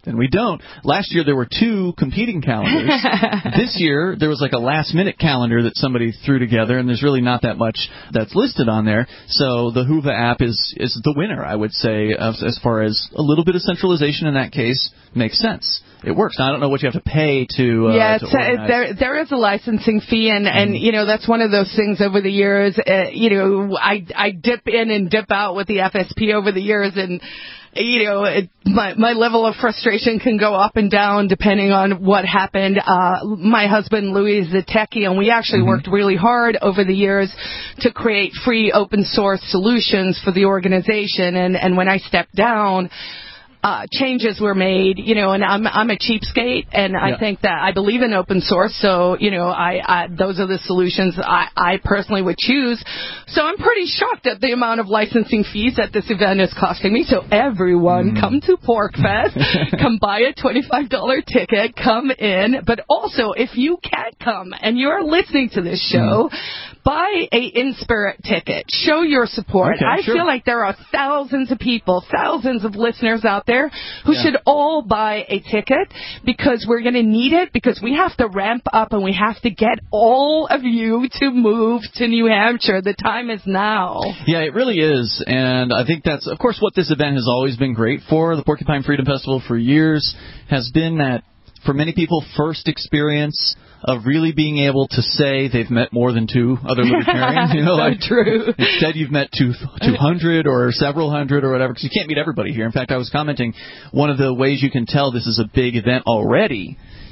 then we don't. Last year there were two competing calendars. This year there was like a last-minute calendar that somebody threw together, and there's really not that much that's listed on there. So the Whova app is, is the winner, I would say, as, as far as a little bit of centralization in that case makes sense. It works. Now, I don't know what you have to pay to uh, yeah, to it's, uh, there there is a licensing fee, and, and you know that's one of those things over the years. Uh, you know, I I dip in and dip out with the F S P over the years, and you know, it, my my level of frustration can go up and down depending on what happened. Uh, my husband Louis is a techie, and we actually mm-hmm. worked really hard over the years to create free open source solutions for the organization. And and when I stepped down, Uh, changes were made, you know, and I'm I'm a cheapskate, and I yeah. think that I believe in open source, so, you know, I, I those are the solutions I, I personally would choose. So I'm pretty shocked at the amount of licensing fees that this event is costing me. So everyone, mm. come to PorcFest, come buy a twenty-five dollars ticket, come in, but also if you can't come and you're listening to this show, mm. buy a in-spirit ticket. Show your support. Okay, I sure. feel like there are thousands of people, thousands of listeners out there who yeah. should all buy a ticket because we're going to need it, because we have to ramp up and we have to get all of you to move to New Hampshire. The time is now. Yeah, it really is. And I think that's, of course, what this event has always been great for. The Porcupine Freedom Festival for years has been that, for many people, first experience of really being able to say they've met more than two other libertarians. You know, so like, true. Instead, you've met two, two hundred or several hundred or whatever, because you can't meet everybody here. In fact, I was commenting, one of the ways you can tell this is a big event already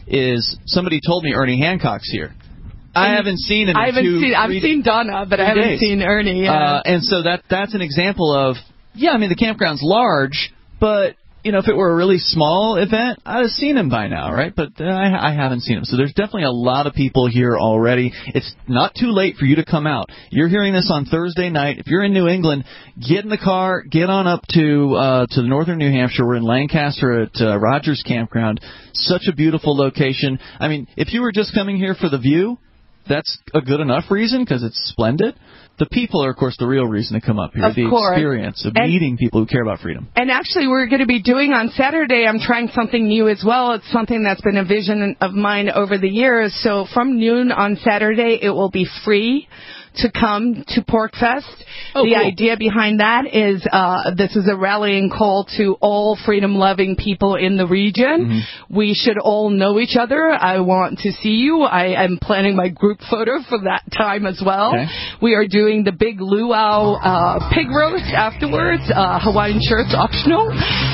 is somebody told me Ernie Hancock's here. I and haven't seen him. I haven't in two, seen. I've three, seen Donna, but I haven't days. seen Ernie. Yeah. Uh, and so that that's an example of, yeah, I mean, the campground's large, but you know, if it were a really small event, I'd have seen him by now, right? But uh, I, I haven't seen him. So there's definitely a lot of people here already. It's not too late for you to come out. You're hearing this on Thursday night. If you're in New England, get in the car, get on up to uh, to northern New Hampshire. We're in Lancaster at uh, Rogers Campground. Such a beautiful location. I mean, if you were just coming here for the view, that's a good enough reason because it's splendid. The people are, of course, the real reason to come up here. Of the course. experience of and, meeting people who care about freedom. And actually, we're going to be doing on Saturday, I'm trying something new as well. It's something that's been a vision of mine over the years. So from noon on Saturday, it will be free to come to PorcFest. Oh, the cool. idea behind that is uh, this is a rallying call to all freedom-loving people in the region. Mm-hmm. We should all know each other. I want to see you. I am planning my group photo for that time as well. Okay. We are doing the big luau uh, pig roast afterwards. Uh, Hawaiian shirts optional.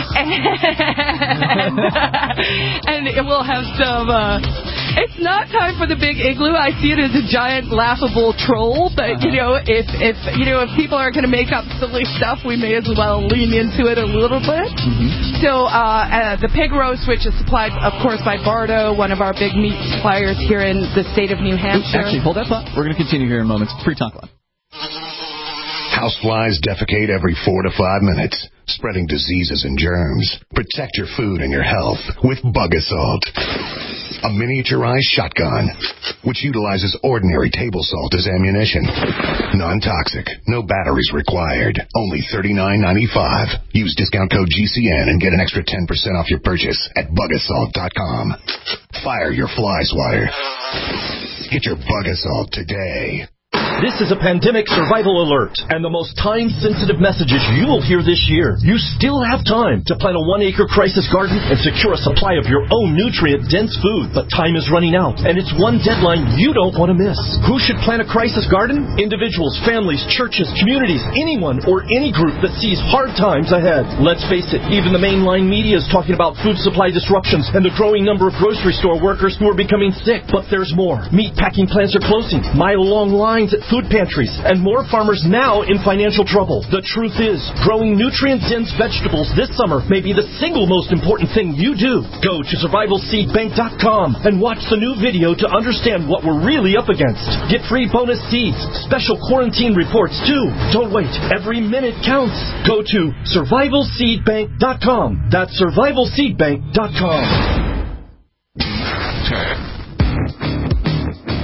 And, and it will have some... Uh, it's not time for the big igloo. I see it as a giant laughable troll. But, uh-huh. you know, if, if you know, if people are going to make up silly stuff, we may as well lean into it a little bit. Mm-hmm. So uh, uh, the pig roast, which is supplied, of course, by Bardo, one of our big meat suppliers here in the state of New Hampshire. Actually, hold that thought. We're going to continue here in moments. Free Talk Live. Houseflies defecate every four to five minutes, spreading diseases and germs. Protect your food and your health with Bug Assault, a miniaturized shotgun which utilizes ordinary table salt as ammunition. Non-toxic, no batteries required. Only thirty-nine ninety-five. Use discount code G C N and get an extra ten percent off your purchase at bug assault dot com. Fire your fly swatter. Get your Bug Assault today. This is a pandemic survival alert, and the most time-sensitive messages you will hear this year. You still have time to plant a one-acre crisis garden and secure a supply of your own nutrient-dense food. But time is running out, and it's one deadline you don't want to miss. Who should plant a crisis garden? Individuals, families, churches, communities, anyone or any group that sees hard times ahead. Let's face it, even the mainline media is talking about food supply disruptions and the growing number of grocery store workers who are becoming sick. But there's more. Meat packing plants are closing, mile-long lines at food pantries, and more farmers now in financial trouble. The truth is, growing nutrient-dense vegetables this summer may be the single most important thing you do. Go to survival seed bank dot com and watch the new video to understand what we're really up against. Get free bonus seeds, special quarantine reports too. Don't wait. Every minute counts. Go to survival seed bank dot com. That's survival seed bank dot com.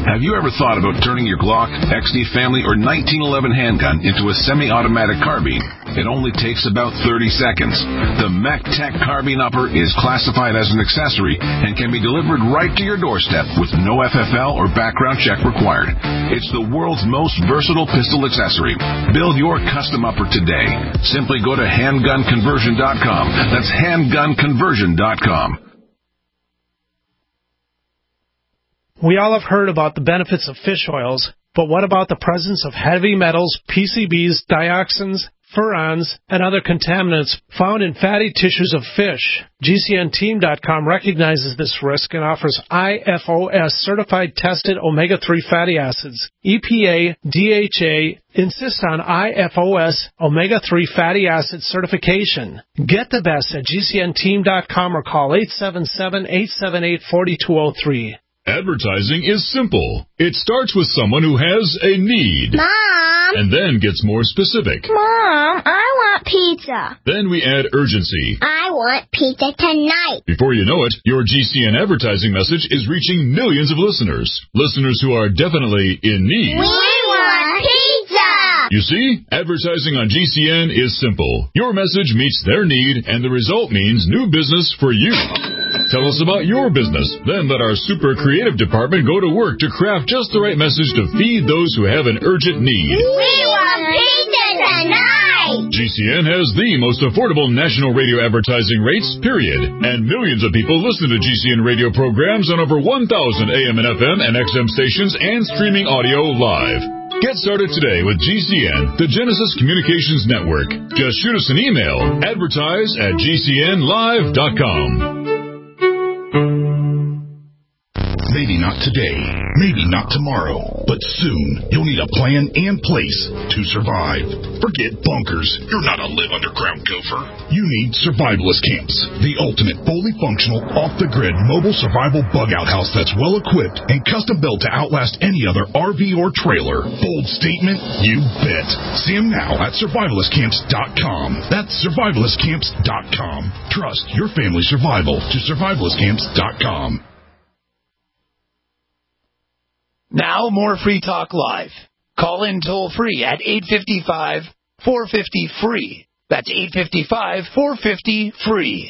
Have you ever thought about turning your Glock, X D Family, or nineteen eleven handgun into a semi-automatic carbine? It only takes about thirty seconds. The MechTech Carbine Upper is classified as an accessory and can be delivered right to your doorstep with no F F L or background check required. It's the world's most versatile pistol accessory. Build your custom upper today. Simply go to handgun conversion dot com. That's handgun conversion dot com. We all have heard about the benefits of fish oils, but what about the presence of heavy metals, P C Bs, dioxins, furans, and other contaminants found in fatty tissues of fish? G C N team dot com recognizes this risk and offers I F O S certified tested omega three fatty acids. E P A, D H A insist on I F O S omega three fatty acid certification. Get the best at G C N team dot com or call eight seven seven, eight seven eight, four two zero three. Advertising is simple. It starts with someone who has a need. Mom! And then gets more specific. Mom, I want pizza. Then we add urgency. I want pizza tonight. Before you know it, your G C N advertising message is reaching millions of listeners. Listeners who are definitely in need. We want pizza! You see, advertising on G C N is simple. Your message meets their need, and the result means new business for you. Tell us about your business. Then let our super creative department go to work to craft just the right message to feed those who have an urgent need. We want pizza tonight! G C N has the most affordable national radio advertising rates, period. And millions of people listen to G C N radio programs on over one thousand A M and F M and X M stations and streaming audio live. Get started today with G C N, the Genesis Communications Network. Just shoot us an email, advertise at G C N live dot com. Maybe not today, maybe not tomorrow, but soon you'll need a plan and place to survive. Forget bunkers. You're not a live underground gopher. You need survivalist camps, the ultimate fully functional, off-the-grid mobile survival bug-out house that's well-equipped and custom-built to outlast any other R V or trailer. Bold statement? You bet. See them now at survivalist camps dot com. That's survivalist camps dot com. Trust your family's survival to survivalist camps dot com. Now, more Free Talk Live. Call in toll-free at eight five five, four five zero, free. That's eight five five, four five zero, free.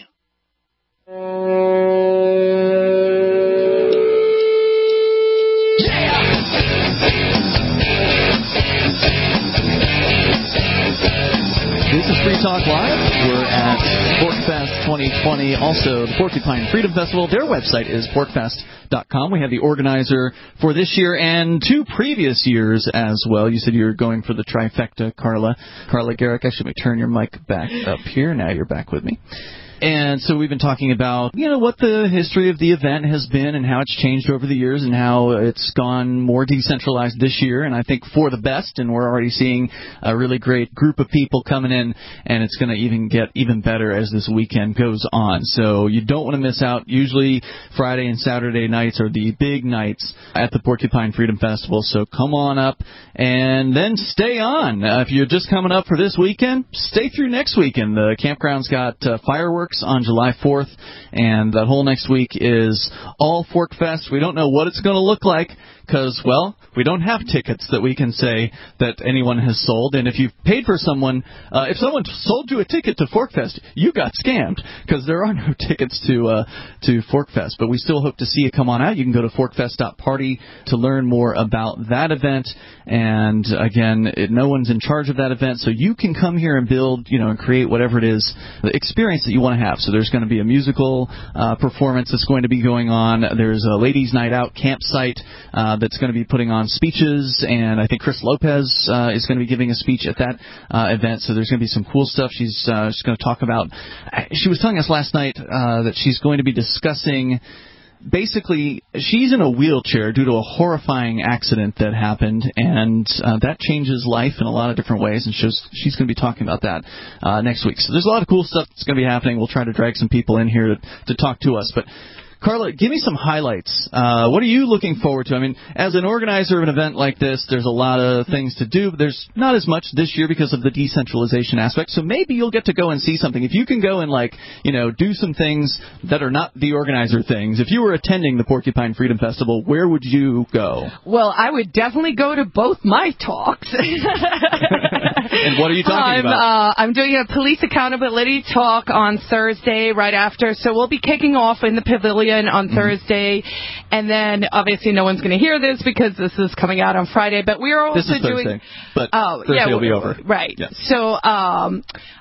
This is Free Talk Live. We're at PorcFest twenty twenty. Also, the Porcupine Freedom Festival. Their website is porc fest dot com. We have the organizer for this year and two previous years as well. You said you were going for the trifecta, Carla. Carla Garrick, I should turn your mic back up here. Now you're back with me. And so we've been talking about, you know, what the history of the event has been and how it's changed over the years and how it's gone more decentralized this year, and I think for the best, and we're already seeing a really great group of people coming in, and it's going to even get even better as this weekend goes on. So you don't want to miss out. Usually Friday and Saturday nights are the big nights at the Porcupine Freedom Festival, so come on up and then stay on. Uh, if you're just coming up for this weekend, stay through next weekend. The campground's got uh, fireworks on July fourth, and that whole next week is all Fork Fest. We don't know what it's going to look like because, well, we don't have tickets that we can say that anyone has sold. And if you've paid for someone, uh, if someone sold you a ticket to Fork Fest, you got scammed because there are no tickets to uh, to Fork Fest. But we still hope to see you come on out. You can go to fork fest dot party to learn more about that event. And again, it, no one's in charge of that event, so you can come here and build, you know, and create whatever it is, the experience that you want to have. So there's going to be a musical uh, performance that's going to be going on. There's a ladies' night out campsite uh, that's going to be putting on speeches, and I think Chris Lopez uh, is going to be giving a speech at that uh, event. So there's going to be some cool stuff. She's uh, she's going to talk about. She was telling us last night uh, that she's going to be discussing. Basically, she's in a wheelchair due to a horrifying accident that happened, and uh, that changes life in a lot of different ways, and she's, she's going to be talking about that uh, next week. So there's a lot of cool stuff that's going to be happening. We'll try to drag some people in here to, to talk to us. But Carla, give me some highlights. Uh, what are you looking forward to? I mean, as an organizer of an event like this, there's a lot of things to do, but there's not as much this year because of the decentralization aspect. So maybe you'll get to go and see something. If you can go and, like, you know, do some things that are not the organizer things. If you were attending the Porcupine Freedom Festival, where would you go? Well, I would definitely go to both my talks. And what are you talking I'm, about? Uh, I'm doing a police accountability talk on Thursday right after. So we'll be kicking off in the pavilion on mm-hmm. Thursday. And then, obviously, no one's going to hear this because this is coming out on Friday. But we are also this is doing... Thursday, but oh, Thursday yeah, will be over. Right. Yeah. So um,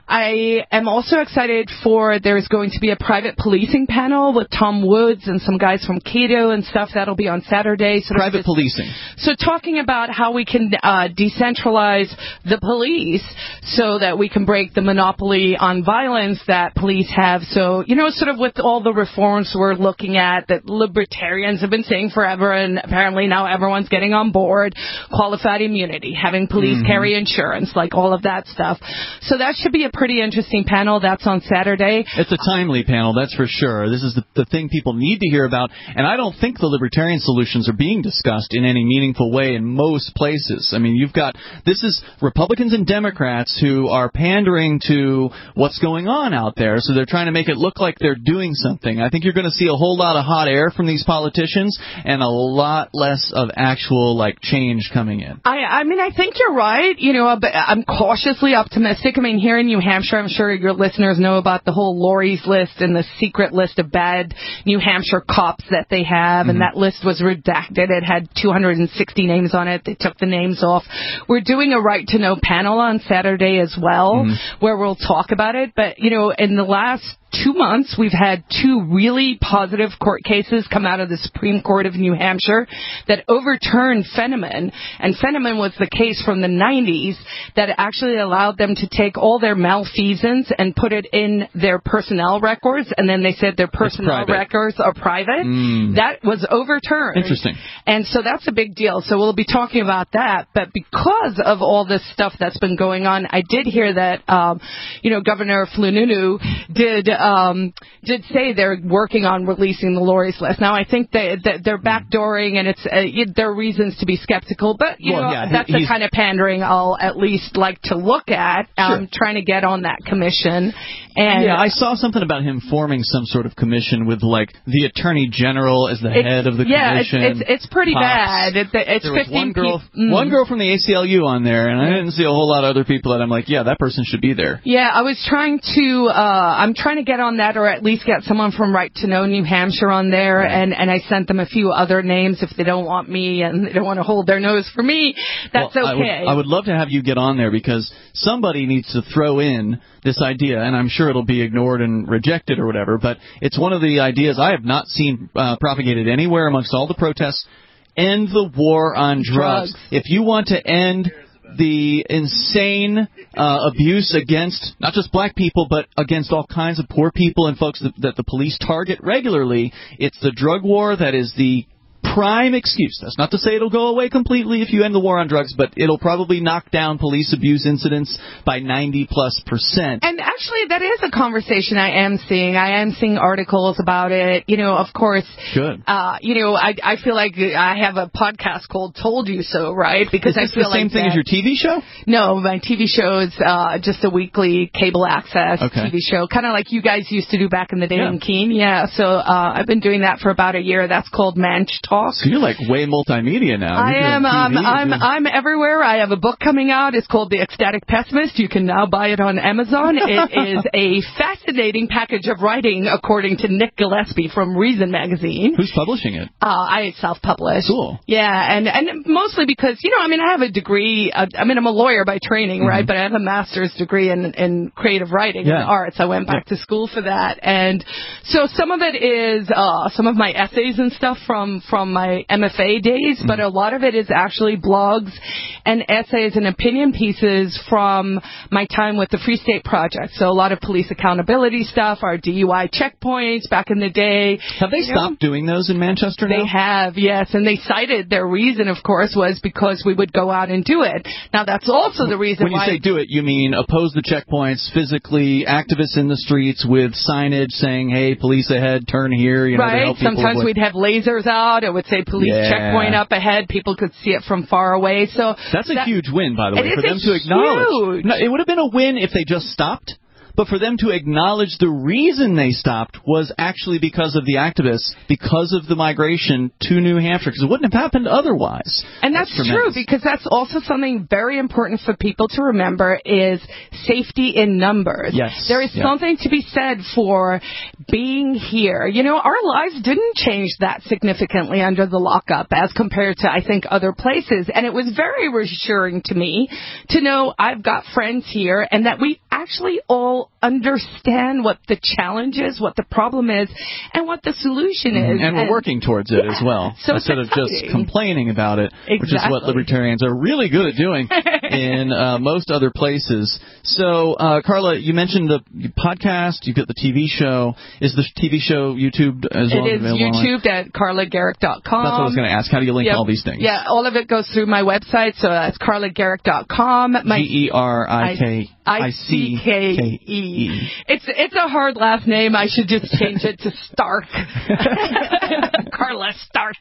I am also excited for there's going to be a private policing panel with Tom Woods and some guys from Cato and stuff. That'll be on Saturday. So private just, policing. So talking about how we can uh, decentralize the police so that we can break the monopoly on violence that police have. So, you know, sort of with all the reforms we're looking at that libertarians have been saying forever, and apparently now everyone's getting on board, qualified immunity, having police mm-hmm. carry insurance, like all of that stuff. So that should be a pretty interesting panel. That's on Saturday. It's a timely panel, that's for sure. This is the, the thing people need to hear about, and I don't think the libertarian solutions are being discussed in any meaningful way in most places. I mean, you've got, this is Republicans and Democrats who are pandering to what's going on out there, so they're trying to make it look like they're doing something. I think you're going to see a whole lot of hot air from these politicians and a lot less of actual, like, change coming in. I, I mean, I think you're right. You know, but I'm cautiously optimistic. I mean, here in New Hampshire, I'm sure your listeners know about the whole Lori's list and the secret list of bad New Hampshire cops that they have, mm-hmm. and that list was redacted. It had two hundred sixty names on it. They took the names off. We're doing a Right to Know panel on Saturday as well, mm-hmm. where we'll talk about it. But, you know, in the last two months, we've had two really positive court cases come out of the Supreme Court of New Hampshire that overturned Fenneman. And Fenneman was the case from the nineties that actually allowed them to take all their malfeasance and put it in their personnel records. And then they said their personnel records are private. Mm. That was overturned. Interesting. And so that's a big deal. So we'll be talking about that. But because of all this stuff that's been going on, I did hear that, um, you know, Governor Flununu did Um, did say they're working on releasing the Lori's list. Now, I think they, that they're backdooring, and it's uh, there are reasons to be skeptical, but you well, know yeah, that's he, the kind of pandering I'll at least like to look at. Um, sure. Trying to get on that commission. And yeah, I saw something about him forming some sort of commission with, like, the Attorney General as the head of the yeah, commission. Yeah, it's, it's it's pretty Pops. bad. It's, it's there was fifteen one girl, pe- mm. one girl from the A C L U on there, and I didn't see a whole lot of other people that I'm like, yeah, that person should be there. Yeah, I was trying to, uh, I'm trying to get on that, or at least get someone from Right to Know New Hampshire on there, right. and, and I sent them a few other names if they don't want me and they don't want to hold their nose for me. That's well, okay. I would, I would love to have you get on there because somebody needs to throw in this idea, and I'm sure it'll be ignored and rejected or whatever, but it's one of the ideas I have not seen uh, propagated anywhere amongst all the protests. End the war on drugs. drugs. If you want to end the insane uh, abuse against not just black people, but against all kinds of poor people and folks that, that the police target regularly, it's the drug war that is the prime excuse. That's not to say it'll go away completely if you end the war on drugs, but it'll probably knock down police abuse incidents by ninety plus percent. And actually, that is a conversation I am seeing. I am seeing articles about it. You know, of course, Good. Uh, you know, I I feel like I have a podcast called Told You So, right? Because is this I feel the same like thing that, as your T V show? No, my T V show is uh, just a weekly cable access okay. T V show, kind of like you guys used to do back in the day yeah. in Keene. Yeah, so uh, I've been doing that for about a year. That's called Manch Talk. So you're like way multimedia now. I you're am. Um, I'm. doing... I'm everywhere. I have a book coming out. It's called The Ecstatic Pessimist. You can now buy it on Amazon. It is a fascinating package of writing, according to Nick Gillespie from Reason Magazine. Who's publishing it? Uh, I self-publish. Cool. Yeah, and and mostly because you know, I mean, I have a degree. Uh, I mean, I'm a lawyer by training, mm-hmm. right? But I have a master's degree in in creative writing yeah. and arts. I went back yeah. to school for that, and so some of it is uh, some of my essays and stuff from from my M F A days, but a lot of it is actually blogs and essays and opinion pieces from my time with the Free State Project. So a lot of police accountability stuff, our D U I checkpoints back in the day. Have they you stopped know? doing those in Manchester now? They have, yes, and they cited their reason, of course, was because we would go out and do it. Now, that's also the reason when you why... say do it, you mean oppose the checkpoints, physically, activists in the streets with signage saying, hey, police ahead, turn here, you know, to right. help people Sometimes avoid... we'd have lasers out. It would say police Yeah. checkpoint up ahead. People could see it from far away. So That's a that, huge win, by the way, it for is them a to acknowledge. huge. No, it would have been a win if they just stopped. But for them to acknowledge the reason they stopped was actually because of the activists, because of the migration to New Hampshire, because it wouldn't have happened otherwise. And that's, that's true, because that's also something very important for people to remember is safety in numbers. Yes. There is yeah. something to be said for being here. You know, our lives didn't change that significantly under the lockup as compared to, I think, other places. And it was very reassuring to me to know I've got friends here and that we actually all understand what the challenge is, what the problem is, and what the solution is. And we're and, working towards it yeah, as well, so instead of just complaining about it, exactly. which is what libertarians are really good at doing in uh, most other places. So, uh, Carla, you mentioned the podcast, you've got the T V show. Is the T V show YouTube as well? It is YouTubed at carla garrick dot com. That's what I was going to ask. How do you link yep. all these things? Yeah, all of it goes through my website, so that's carla garrick dot com. G E R I K I C K E. It's it's a hard last name. I should just change it to Stark. Carla Stark.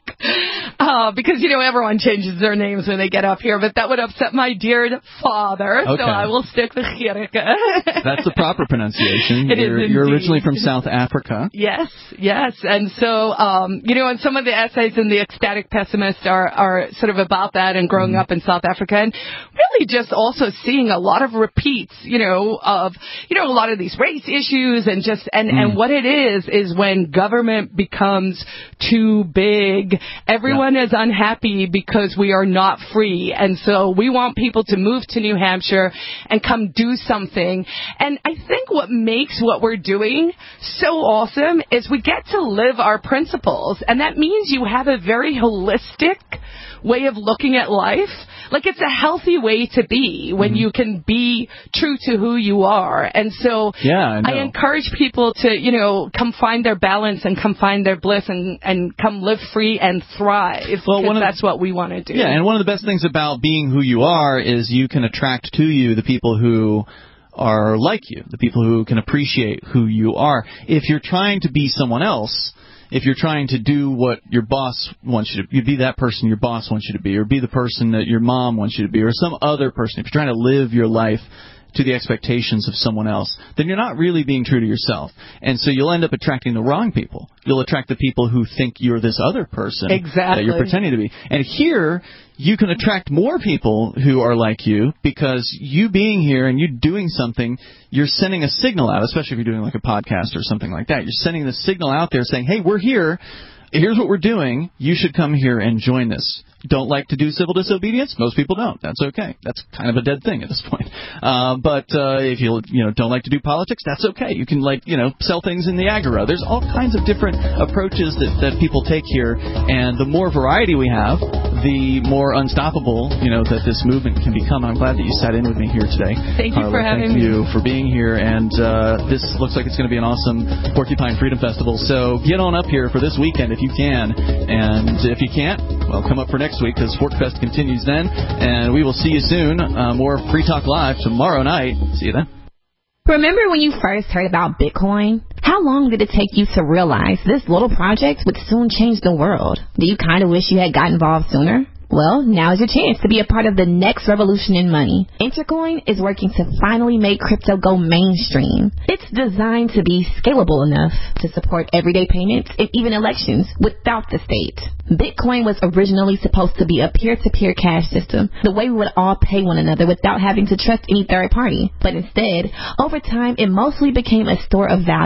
Uh, because, you know, everyone changes their names when they get up here, but that would upset my dear father, okay. so I will stick with Garrick. That's the proper pronunciation. It you're, is you're indeed. originally from South Africa. Yes, yes. And so, um, you know, and some of the essays in The Ecstatic Pessimist are, are sort of about that and growing mm-hmm. up in South Africa, and really just also seeing a lot of repeats, you know, of, you know, a lot of these race issues and just, and, mm. and what it is, is when government becomes too big, everyone yeah. is unhappy because we are not free. And so we want people to move to New Hampshire and come do something. And I think what makes what we're doing so awesome is we get to live our principles. And that means you have a very holistic way of looking at life. Like, it's a healthy way to be when mm-hmm. you can be true to who you are. And so yeah, I, know. I encourage people to, you know, come find their balance and come find their bliss and, and come live free and thrive. Well, because that's the, what we want to do. Yeah, and one of the best things about being who you are is you can attract to you the people who are like you, the people who can appreciate who you are. If you're trying to be someone else, if you're trying to do what your boss wants you to, you be that person your boss wants you to be, or be the person that your mom wants you to be, or some other person, if you're trying to live your life to the expectations of someone else, then you're not really being true to yourself. And so you'll end up attracting the wrong people. You'll attract the people who think you're this other person exactly. that you're pretending to be. And here, you can attract more people who are like you because you being here and you doing something, you're sending a signal out, especially if you're doing like a podcast or something like that. You're sending the signal out there saying, hey, we're here. Here's what we're doing. You should come here and join this. Don't like to do civil disobedience? Most people don't. That's okay. That's kind of a dead thing at this point. Uh, but uh, if you you know don't like to do politics, that's okay. You can like you know sell things in the agora. There's all kinds of different approaches that, that people take here, and the more variety we have, the more unstoppable you know that this movement can become. I'm glad that you sat in with me here today. Thank Carla, you for having thank me. you for being here, and uh, this looks like it's going to be an awesome Porcupine Freedom Festival. So get on up here for this weekend if you can, and if you can't, well, come up for next week because Forkfest continues then, and we will see you soon. Uh, more Free Talk Live tomorrow night. See you then. Remember when you first heard about Bitcoin? How long did it take you to realize this little project would soon change the world? Do you kind of wish you had got involved sooner? Well, now's your chance to be a part of the next revolution in money. Intercoin is working to finally make crypto go mainstream. It's designed to be scalable enough to support everyday payments and even elections without the state. Bitcoin was originally supposed to be a peer-to-peer cash system, the way we would all pay one another without having to trust any third party. But instead, over time, it mostly became a store of value.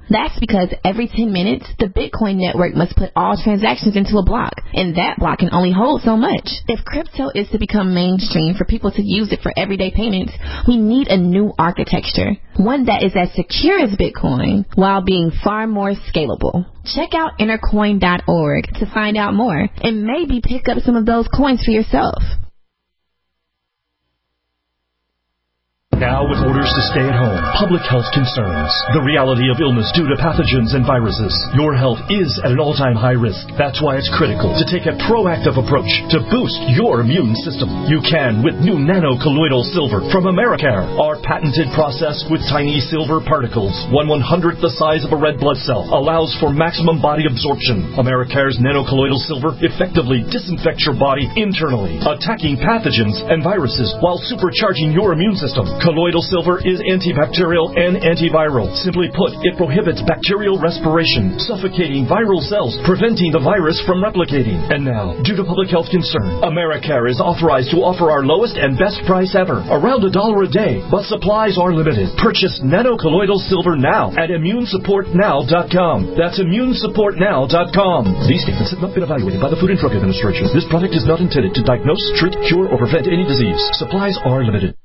That's because every ten minutes, the Bitcoin network must put all transactions into a block, and that block can only hold so much. If crypto is to become mainstream for people to use it for everyday payments, we need a new architecture, one that is as secure as Bitcoin while being far more scalable. Check out intercoin dot org to find out more and maybe pick up some of those coins for yourself. Now with orders to stay at home, public health concerns, the reality of illness due to pathogens and viruses, your health is at an all-time high risk. That's why it's critical to take a proactive approach to boost your immune system. You can with new nano-colloidal silver from Americare. Our patented process with tiny silver particles, one one-hundredth the size of a red blood cell, allows for maximum body absorption. Americare's nano-colloidal silver effectively disinfects your body internally, attacking pathogens and viruses while supercharging your immune system. Colloidal silver is antibacterial and antiviral. Simply put, it prohibits bacterial respiration, suffocating viral cells, preventing the virus from replicating. And now, due to public health concern, Americare is authorized to offer our lowest and best price ever, around a dollar a day, but supplies are limited. Purchase nano-colloidal silver now at immune support now dot com. That's immune support now dot com. These statements have not been evaluated by the Food and Drug Administration. This product is not intended to diagnose, treat, cure, or prevent any disease. Supplies are limited.